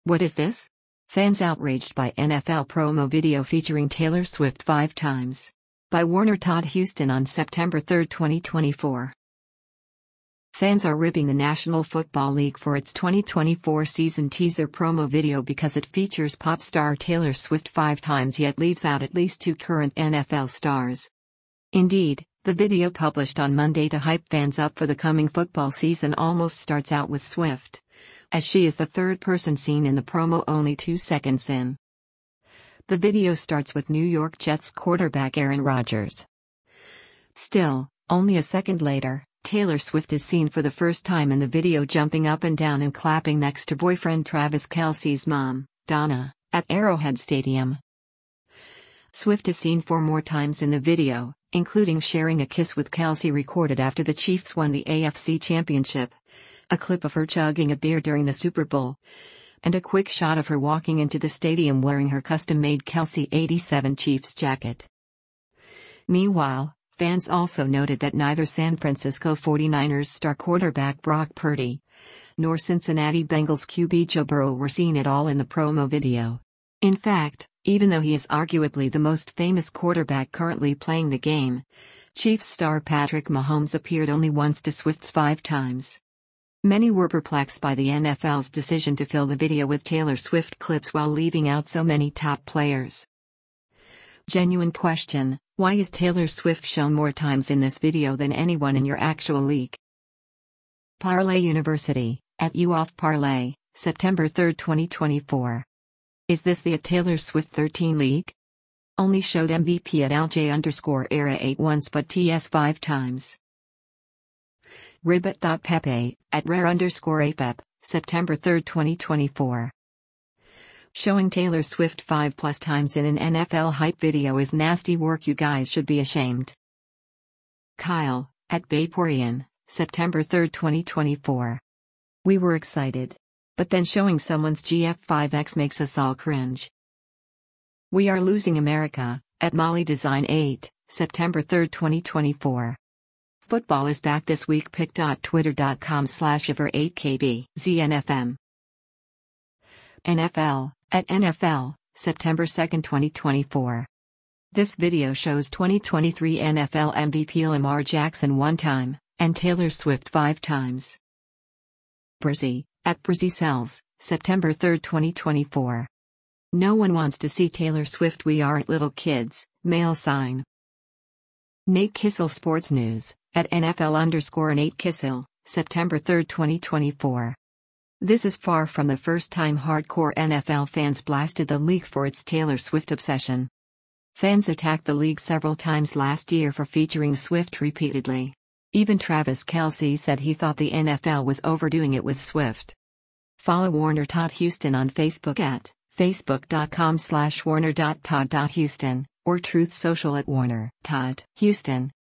What is this? Fans outraged by NFL promo video featuring Taylor Swift 5 times. By Warner Todd Houston on September 3, 2024. Fans are ripping the National Football League for its 2024 season teaser promo video because it features pop star Taylor Swift 5 times yet leaves out at least 2 current NFL stars. Indeed, the video published on Monday to hype fans up for the coming football season almost starts out with Swift, as she is the third person seen in the promo only 2 seconds in. The video starts with New York Jets quarterback Aaron Rodgers. Still, only a second later, Taylor Swift is seen for the first time in the video jumping up and down and clapping next to boyfriend Travis Kelce's mom, Donna, at Arrowhead Stadium. Swift is seen 4 more times in the video, including sharing a kiss with Kelce recorded after the Chiefs won the AFC Championship, a clip of her chugging a beer during the Super Bowl, and a quick shot of her walking into the stadium wearing her custom-made Kelce 87 Chiefs jacket. Meanwhile, fans also noted that neither San Francisco 49ers star quarterback Brock Purdy nor Cincinnati Bengals QB Joe Burrow were seen at all in the promo video. In fact, even though he is arguably the most famous quarterback currently playing the game, Chiefs star Patrick Mahomes appeared only once to Swift's 5 times. Many were perplexed by the NFL's decision to fill the video with Taylor Swift clips while leaving out so many top players. Genuine question: why is Taylor Swift shown more times in this video than anyone in your actual league? Parlay University, at U of Parlay, September 3, 2024. Is this the Taylor Swift 13 league? Only showed MVP at LJ_era 8 once but TS 5 times. Ribbit.pepe, at rare_apep, September 3, 2024. Showing Taylor Swift 5+ times in an NFL hype video is nasty work. You guys should be ashamed. Kyle, at Vaporian, September 3, 2024. We were excited. But then showing someone's GF5X makes us all cringe. We are losing America, at Molly Design 8, September 3, 2024. Football is back this week. pic.twitter.com/iver8kb ZNFM. NFL, at NFL, September 2, 2024. This video shows 2023 NFL MVP Lamar Jackson 1 time, and Taylor Swift 5 times. Brizzy, at Brizzy Sells, September 3, 2024. No one wants to see Taylor Swift. We aren't little kids, male sign. Nate Kissel Sports News, at NFL_Nate Kissel, September 3, 2024. This is far from the first time hardcore NFL fans blasted the league for its Taylor Swift obsession. Fans attacked the league several times last year for featuring Swift repeatedly. Even Travis Kelce said he thought the NFL was overdoing it with Swift. Follow Warner Todd Houston on Facebook at facebook.com/warner.todd.houston or Truth Social at Warner Todd Houston.